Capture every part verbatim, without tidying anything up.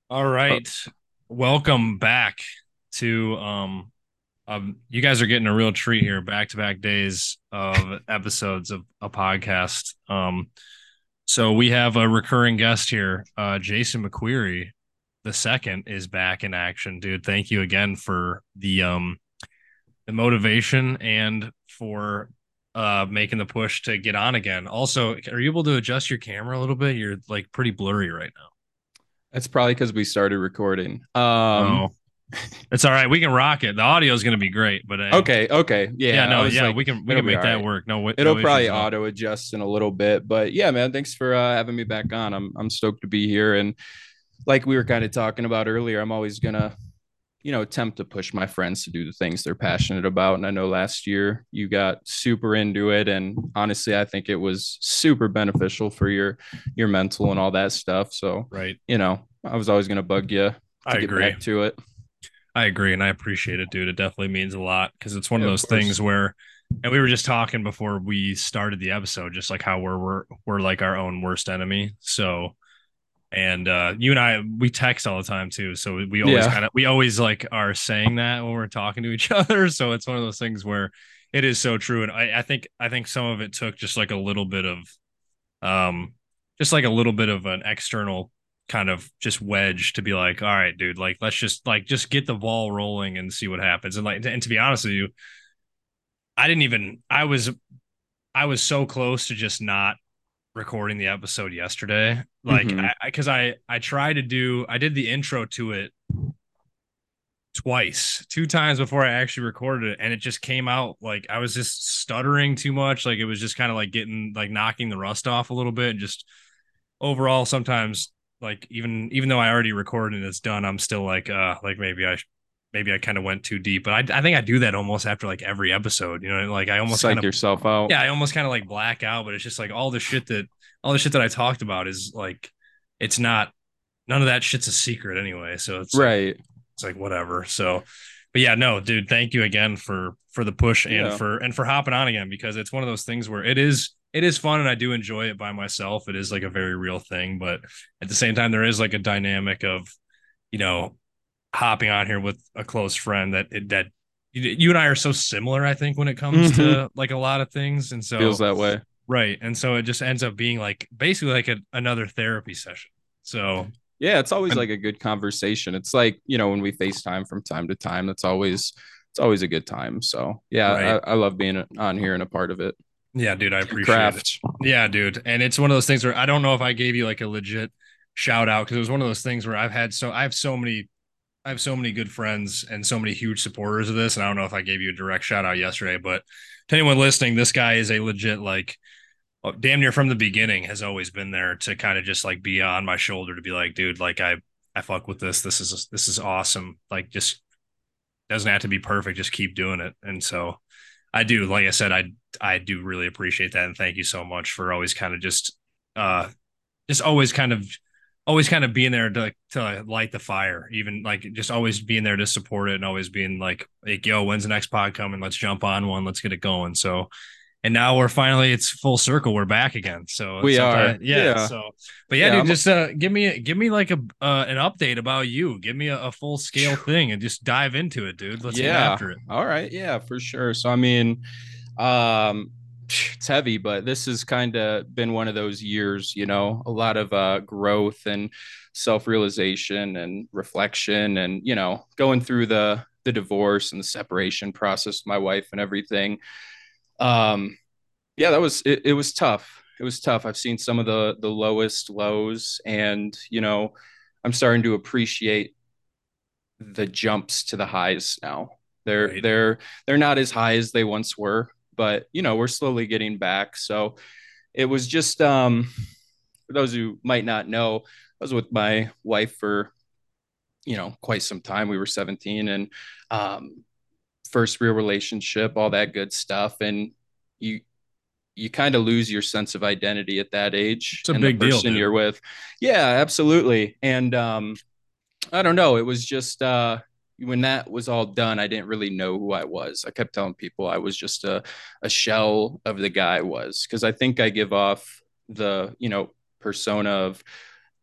All Uh, right. Welcome back to um um you guys are getting a real treat here, back-to-back days of episodes of a podcast. Um so we have a recurring guest here. Uh Jason McQueary the second is back in action, dude. Thank you again for the um the motivation and for uh making the push to get on again. Also, are you able to adjust your camera a little bit? You're like pretty blurry right That's probably because we started recording. now. Um, Oh. It's all right. We can rock it. The audio is going to be great, but uh, okay, okay, yeah, yeah. I no, was yeah, like, we can we it'll can be make all that right. work. No, It'll no issues probably at all. auto adjust in a little bit, but yeah, man. Thanks for uh, having me back on. I'm I'm stoked to be here, and like we were kind of talking about earlier, I'm always gonna, you know, attempt to push my friends to do the things they're passionate about. And I know last year you got super into it, and honestly, I think it was super beneficial for your your mental and all that stuff. So, Right. you know, I was always gonna bug you I to get agree. back to it. I agree, and I appreciate it, dude. It definitely means a lot because it's one of Yeah, of those course. things where, and we were just talking before we started the episode, just like how we're we're we're like our own worst enemy. So, and uh, you and I we text all the time too. So we always Yeah. kind of we always like are saying that when we're talking to each other. So it's one of those things where it is so true, and I I think I think some of it took just like a little bit of um just like a little bit of an external kind of just wedge to be like, all right, dude, like let's just like just get the ball rolling and see what happens. And like and to be honest with you, I didn't even I was I was so close to just not recording the episode yesterday. Like Mm-hmm. I because I, I I tried to do I did the intro to it twice, two times before I actually recorded it, and it just came out like I was just stuttering too much. Like it was just kind of like getting like knocking the rust off a little bit, and just overall sometimes like even even though I already recorded and it's done, I'm still like uh like maybe I maybe I kind of went too deep. But I I think I do that almost after like every episode, you know, like I almost kind Psych of yourself out. yeah, I almost kind of like black out, but it's just like all the shit that all the shit that I talked about is like it's not none of that shit's a secret anyway. So it's like Right. it's like whatever. So but yeah, no, dude, thank you again for for the push and Yeah. for and for hopping on again because it's one of those things where it is it is fun and I do enjoy it by myself. It is like a very real thing, but at the same time there is like a dynamic of, you know, hopping on here with a close friend that that you and I are so similar, I think, when it comes Mm-hmm. to like a lot of things. And Feels so that way. right. And so it just ends up being like basically like a, another therapy session. So Yeah, it's always and like a good conversation. It's like, you know, when we FaceTime from time to time, that's always it's always a good time. So right. yeah, I, I love being on here and a part of it. Yeah, dude, I It's your appreciate it. craft. Yeah, dude. And it's one of those things where I don't know if I gave you like a legit shout out because it was one of those things where I've had so I have so many I have so many good friends and so many huge supporters of this. And I don't know if I gave you a direct shout out yesterday, but to anyone listening, this guy is a legit like oh, damn near from the beginning has always been there to kind of just like be on my shoulder to be like, dude, like I I fuck with this. This is this is awesome. Like just doesn't have to be perfect. Just keep doing it. And so I do, like I said, I I do really appreciate that, and thank you so much for always kind of just uh just always kind of always kind of being there to to light the fire, even like just always being there to support it and always being like, like yo, when's the next pod coming? Let's jump on one. Let's get it going. So and now we're finally it's full circle. We're back again. So We are. sometimes yeah. Yeah. So but yeah, Yeah, dude, I'm just uh give me give me like a uh, an update about you. Give me a, a full scale thing and just dive into it, dude. Let's get yeah. after it. All right. Yeah, for sure. So I mean, um it's heavy, but this has kind of been one of those years, you know, a lot of uh growth and self-realization and reflection and, you know, going through the the divorce and the separation process with my wife and everything. Um yeah, that was it, it was tough. It was tough. I've seen some of the the lowest lows, and, you know, I'm starting to appreciate the jumps to the highs now. They're Right. they're they're not as high as they once were, but, you know, we're slowly getting back. So it was just, um for those who might not know, I was with my wife for, you know, quite some time. We were seventeen, and um first real relationship, all that good stuff. And you you kind of lose your sense of identity at that age It's a and the big deal, person dude. you're with. Yeah, absolutely. And um I don't know, it was just, uh when that was all done, I didn't really know who I was. I kept telling people I was just a a shell of the guy I was, because I think I give off the, you know, persona of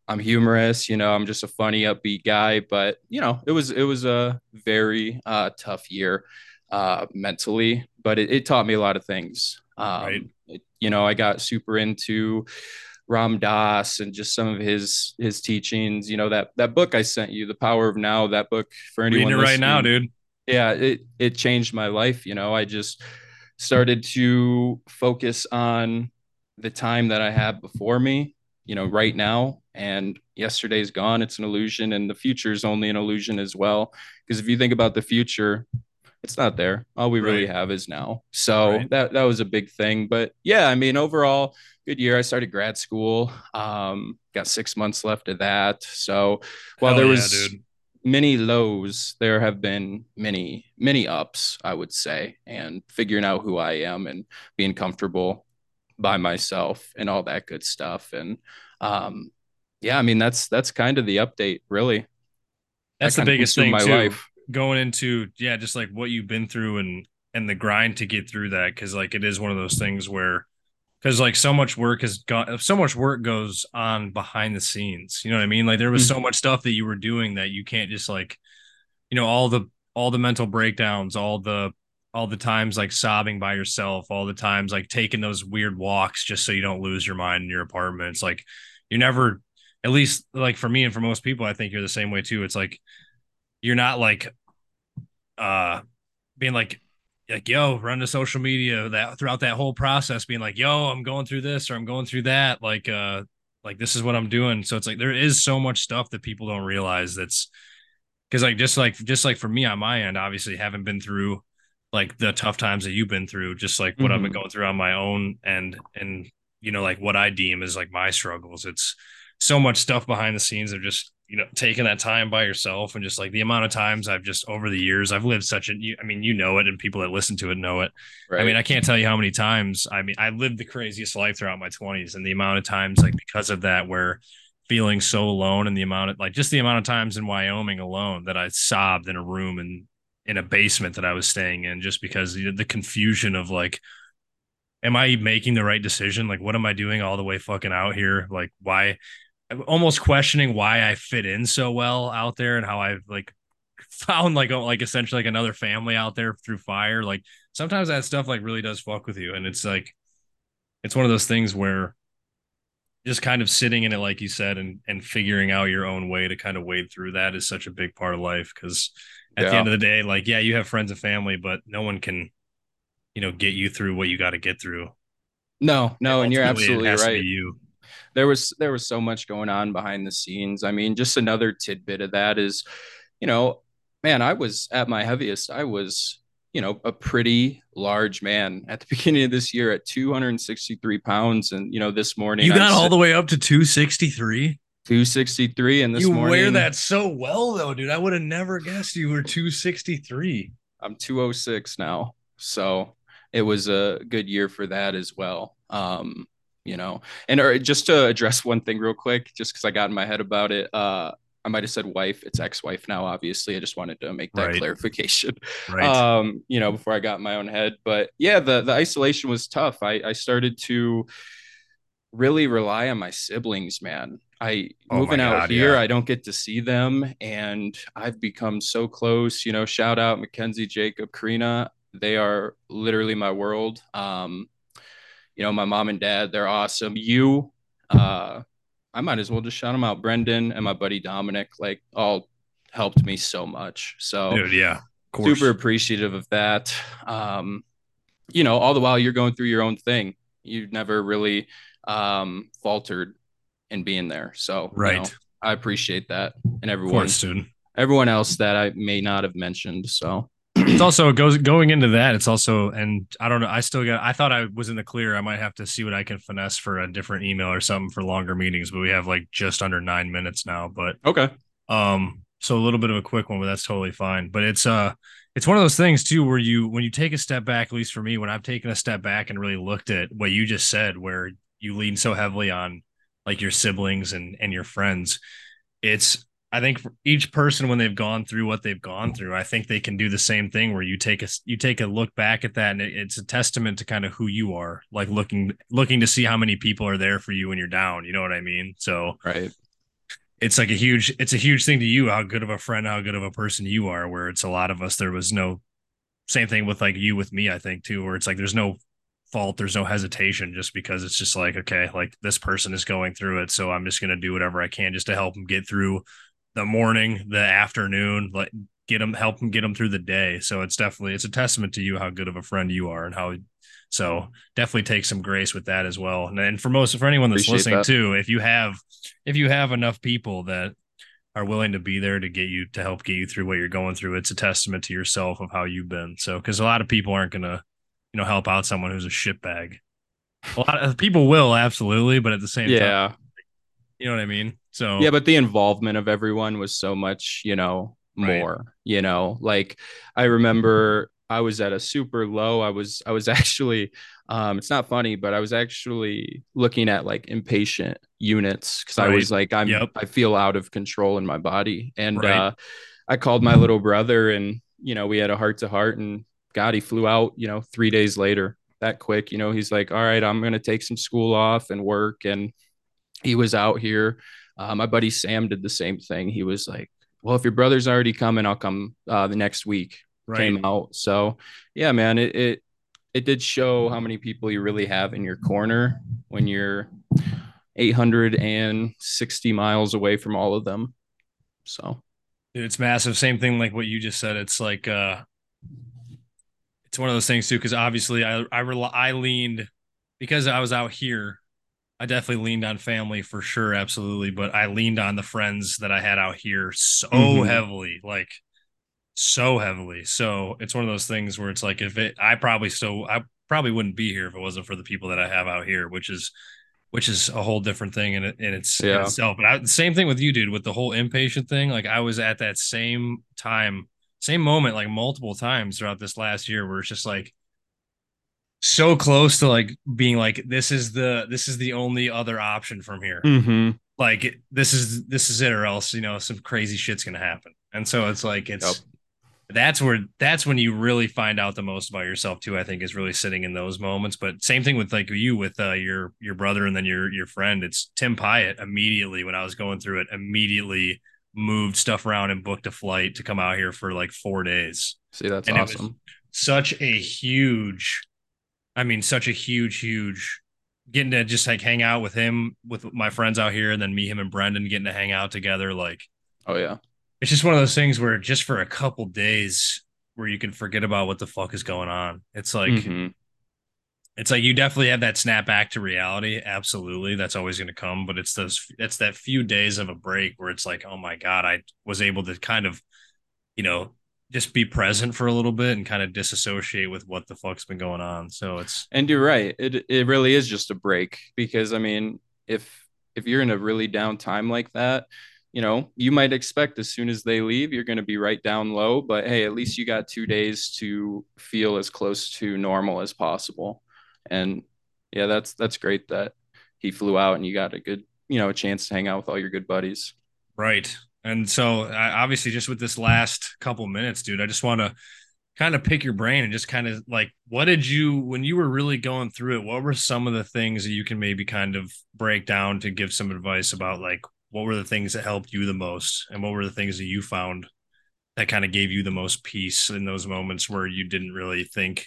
I'm humorous, you know, I'm just a funny, upbeat guy. But you know, it was it was a very uh, tough year uh, mentally, but it, it taught me a lot of things. Right. Um, it, you know, I got super into Ram Dass and just some of his his teachings. You know, that that book I sent you, The Power of Now. That book for Reading it anyone right now, listening, dude. yeah, it it changed my life. You know, I just started to focus on the time that I have before me, you know, right now. And yesterday's gone. It's an illusion, and the future is only an illusion as well. Because if you think about the future, it's not there. All we really Right. have is now. So Right. that that was a big thing. But yeah, I mean, overall, good year. I started grad school. Um, got six months left of that. So while Hell there yeah, was dude. many lows, there have been many, many ups, I would say, and figuring out who I am and being comfortable by myself and all that good stuff. And um, yeah, I mean that's that's kind of the update, really. That That's the kind of biggest consumed thing my too. life. Going into, yeah, just like what you've been through and and the grind to get through that. Cause like it is one of those things where because like so much work has gone so much work goes on behind the scenes. You know what I mean? Like there was so Mm-hmm. much stuff that you were doing that you can't just like, you know, all the all the mental breakdowns, all the all the times like sobbing by yourself, all the times like taking those weird walks just so you don't lose your mind in your apartment. It's like you never, at least like for me and for most people, I think you're the same way too. It's like you're not like uh being like like yo run to social media that throughout that whole process being like yo I'm going through this or I'm going through that like uh like this is what I'm doing. So it's like there is so much stuff that people don't realize that's because like just like just like for me on my end, obviously haven't been through like the tough times that you've been through, just like what I've been Mm-hmm. going through on my own and and you know like what I deem as like my struggles. It's so much stuff behind the scenes of just you know taking that time by yourself and just like the amount of times I've just over the years I've lived such a I mean you know it and people that listen to it know it. I mean Right. I can't tell you how many times I mean I lived the craziest life throughout my twenties and the amount of times like because of that where feeling so alone and the amount of like just the amount of times in Wyoming alone that I sobbed in a room and in a basement that I was staying in just because the, the confusion of like, am I making the right decision? Like, what am I doing all the way fucking out here? Like, why? I'm almost questioning why I fit in so well out there and how I've like found like like essentially like another family out there through fire. Like sometimes that stuff like really does fuck with you, and it's like it's one of those things where just kind of sitting in it, like you said, and and figuring out your own way to kind of wade through that is such a big part of life. Because at the Yeah. end of the day, like yeah, you have friends and family, but no one can you know get you through what you got to get through. No, no, and you're Ultimately, it absolutely has to be right. you. There was there was so much going on behind the scenes. I mean, just another tidbit of that is, you know, man, I was at my heaviest. I was, you know, a pretty large man at the beginning of this year at two hundred sixty-three pounds. And, you know, this morning You I'm got all the way up to two sixty-three. two sixty-three. And You this wear morning that so well, though, dude. I would have never guessed you were two sixty-three. I'm two oh six now. So it was a good year for that as well. Um, you know, and or just to address one thing real quick, just because I got in my head about it, uh, I might have said wife. It's ex-wife now, obviously. I just wanted to make that Right, clarification. right. Um, you know, before I got in my own head. But yeah, the the isolation was tough. I I started to really rely on my siblings, man. I Oh my moving out god, here, yeah. I don't get to see them, and I've become so close. You know, shout out Mackenzie, Jacob, Karina. They are literally my world. Um, you know, my mom and dad, they're awesome. You, uh, I might as well just shout them out. Brendan and my buddy Dominic, like, all helped me so much. So Dude, yeah, of super course. appreciative of that. Um, you know, all the while you're going through your own thing, you never really um, faltered in being there. So, you Right. know, I appreciate that, and Of everyone, course, dude. everyone else that I may not have mentioned. So, It's also goes going into that. It's also, and I don't know. I still got. I thought I was in the clear. I might have to see what I can finesse for a different email or something for longer meetings. But we have like just under nine minutes now. But okay. um, so a little bit of a quick one, but that's totally fine. But it's uh, it's one of those things too where you when you take a step back. At least for me, when I've taken a step back and really looked at what you just said, where you lean so heavily on like your siblings and and your friends, it's I think for each person when they've gone through what they've gone through, I think they can do the same thing where you take a you take a look back at that and it, it's a testament to kind of who you are, like looking looking to see how many people are there for you when you're down. You know what I mean? So Right. it's like a huge it's a huge thing to you how good of a friend, how good of a person you are, where it's a lot of us there was no same thing with like you with me, I think too, where it's like there's no fault, there's no hesitation, just because it's just like, okay, like this person is going through it, so I'm just gonna do whatever I can just to help them get through the morning, the afternoon, like get them, help them get them through the day. So it's definitely it's a testament to you how good of a friend you are and how so definitely take some grace with that as well. And, and for most for anyone that's Appreciate listening that. too, if you have if you have enough people that are willing to be there to get you to help get you through what you're going through, it's a testament to yourself of how you've been. So because a lot of people aren't gonna, you know, help out someone who's a shitbag. A lot of people will absolutely, but at the same time, Yeah. you know what I mean? So Yeah, but the involvement of everyone was so much, you know, right, more, you know, like I remember I was at a super low. I was I was actually um it's not funny, but I was actually looking at like inpatient units because I right, was like I'm yep, I feel out of control in my body. And right. uh I called my little brother and, you know, we had a heart to heart and God, he flew out, you know, three days later that quick. You know, he's like, all right, I'm gonna take some school off and work. And he was out here. Uh, my buddy Sam did the same thing. He was like, well, if your brother's already coming, I'll come uh, the next week. Right. Came out. So yeah, man, it, it it did show how many people you really have in your corner when you're eight hundred sixty miles away from all of them. So Dude, it's massive. Same thing like what you just said. It's like uh it's one of those things too, because obviously I I rel I leaned because I was out here. I definitely leaned on family for sure, absolutely. But I leaned on the friends that I had out here so mm-hmm. heavily, like so heavily. So it's one of those things where it's like if it, I probably so I probably wouldn't be here if it wasn't for the people that I have out here, which is which is a whole different thing in it in its in Yeah. itself. But I, the same thing with you, dude, with the whole impatient thing. Like I was at that same time, same moment, like multiple times throughout this last year, where it's just like so close to like being like this is the this is the only other option from here. Mm-hmm. Like this is this is it, or else you know some crazy shit's gonna happen. And so it's like Yep. it's that's where that's when you really find out the most about yourself too. I think is really sitting in those moments. But same thing with like you with uh, your your brother and then your your friend. It's Tim Pyatt immediately when I was going through it immediately moved stuff around and booked a flight to come out here for like four days, See, that's and it was awesome. such a huge I mean, such a huge, huge getting to just like hang out with him, with my friends out here, and then me, him, and Brendan getting to hang out together. Like, Oh yeah. it's just one of those things where just for a couple days where you can forget about what the fuck is going on. It's like, Mm-hmm. it's like you definitely have that snap back to reality. Absolutely. That's always going to come. But it's those, it's that few days of a break where it's like, oh my God, I was able to kind of, you know, just be present for a little bit and kind of disassociate with what the fuck's been going on. So it's, And you're right. It it really is just a break because I mean, if if you're in a really down time like that, you know, you might expect as soon as they leave, you're going to be right down low, but hey, at least you got two days to feel as close to normal as possible. And yeah, that's that's great that he flew out and you got a good, you know, a chance to hang out with all your good buddies. right. And so, I, obviously, just with this last couple minutes, dude, I just want to kind of pick your brain and just kind of like, what did you, when you were really going through it, what were some of the things that you can maybe kind of break down to give some advice about, like, what were the things that helped you the most? And what were the things that you found that kind of gave you the most peace in those moments where you didn't really think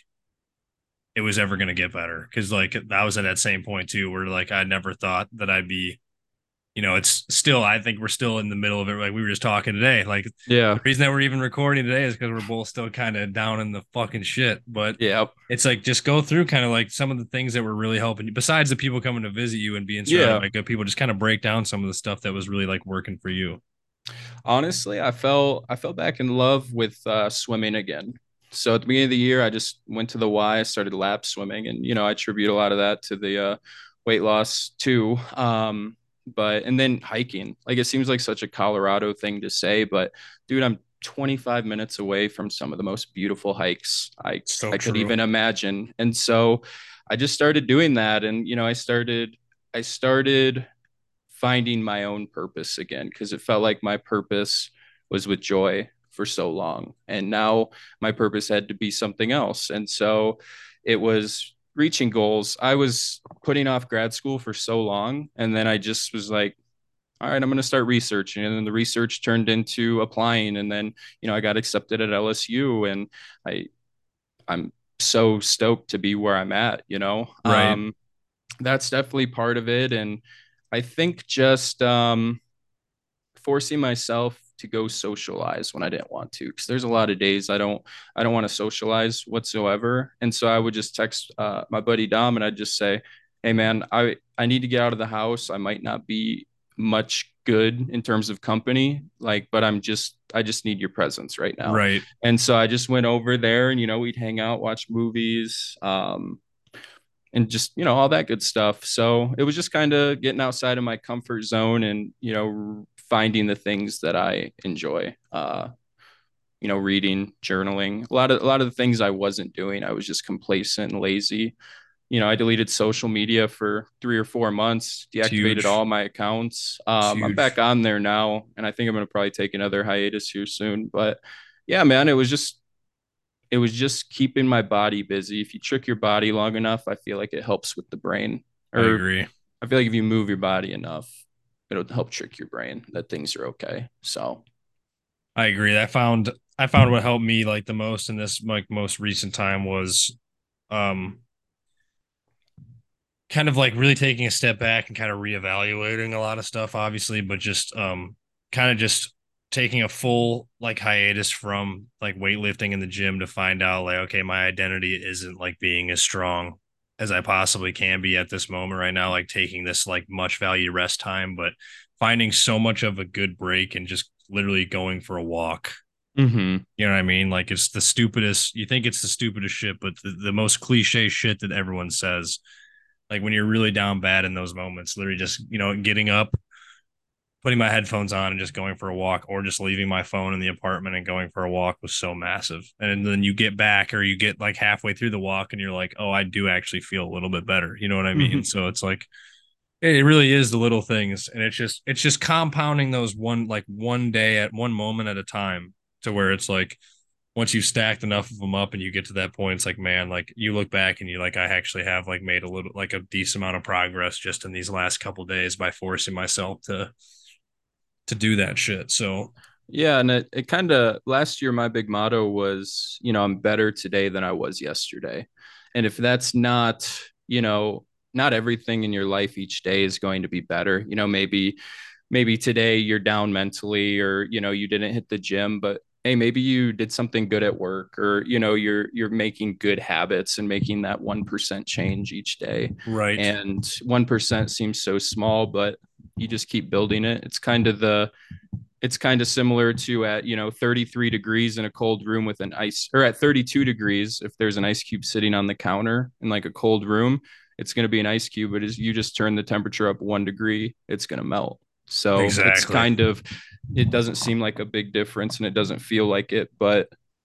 it was ever going to get better? Cause like, I was at that same point too, where like, I never thought that I'd be you know, it's still, I think we're still in the middle of it. Like we were just talking today. Like Yeah. the reason that we're even recording today is because we're both still kind of down in the fucking shit. But Yeah. it's like just go through kind of like some of the things that were really helping you, besides the people coming to visit you and being surrounded Yeah. by good people, just kind of break down some of the stuff that was really like working for you. Honestly, I fell I fell back in love with uh, swimming again. So at the beginning of the year, I just went to the Y, I started lap swimming, and you know I attribute a lot of that to the uh, weight loss too. Um, but and then hiking, like it seems like such a Colorado thing to say, but dude, I'm twenty-five minutes away from some of the most beautiful hikes I So I could true. even imagine, and so I just started doing that, and you know I started I started finding my own purpose again because it felt like my purpose was with Joy for so long. And now my purpose had to be something else. And so it was reaching goals. I was putting off grad school for so long. And then I just was like, all right, I'm going to start researching. And then the research turned into applying. And then, you know, I got accepted at L S U, and I, I'm so stoked to be where I'm at, you know. Right. Um, that's definitely part of it. And I think just um, forcing myself to go socialize when I didn't want to, because there's a lot of days I don't I don't want to socialize whatsoever. And so I would just text uh, my buddy Dom, and I'd just say, "Hey man, I I need to get out of the house. I might not be much good in terms of company, like, but I'm just I just need your presence right now." Right. And so I just went over there, and you know, we'd hang out, watch movies, um, and just, you know, all that good stuff. So it was just kind of getting outside of my comfort zone, and, you know, finding the things that I enjoy. Uh, you know, reading, journaling, a lot of a lot of the things I wasn't doing. I was just complacent and lazy. You know, I deleted social media for three or four months, It's deactivated huge. all my accounts. It's Um, I'm back huge. on there now, and I think I'm going to probably take another hiatus here soon. But yeah, man, it was just it was just keeping my body busy. If you trick your body long enough, I feel like it helps with the brain. I Or agree. I feel like if you move your body enough, it'll help trick your brain that things are okay. So, I agree. I found I found what helped me like the most in this like most recent time was um kind of like really taking a step back and kind of reevaluating a lot of stuff, obviously, but just um kind of just taking a full like hiatus from like weightlifting in the gym to find out like, okay, my identity isn't like being as strong as I possibly can be at this moment right now, like taking this like much value rest time, but finding so much of a good break and just literally going for a walk. mm-hmm. You know what I mean? Like it's the stupidest, you think it's the stupidest shit, but the, the most cliche shit that everyone says, like when you're really down bad in those moments, literally just, you know, getting up, putting my headphones on and just going for a walk, or just leaving my phone in the apartment and going for a walk was so massive. And then you get back or you get like halfway through the walk and you're like, oh, I do actually feel a little bit better. You know what I mean? Mm-hmm. So it's like, it really is the little things. And it's just, it's just compounding those one, like one day at one moment at a time to where it's like, once you've stacked enough of them up and you get to that point, it's like, man, like you look back and you like, I actually have like made a little, like a decent amount of progress just in these last couple of days by forcing myself to, to do that shit. So, Yeah, and it, it kind of last year my big motto was, you know, I'm better today than I was yesterday. And if that's not, you know, not everything in your life each day is going to be better. You know, maybe maybe today you're down mentally, or, you know, you didn't hit the gym, but hey, maybe you did something good at work, or, you know, you're you're making good habits and making that one percent change each day. right. And one percent seems so small, but you just keep building it. It's kind of the it's kind of similar to at, you know, thirty-three degrees in a cold room with an ice, or at thirty-two degrees, if there's an ice cube sitting on the counter in like a cold room, it's going to be an ice cube, but as you just turn the temperature up one degree, it's going to melt. So it's Exactly. kind of, it doesn't seem like a big difference, and it doesn't feel like it, but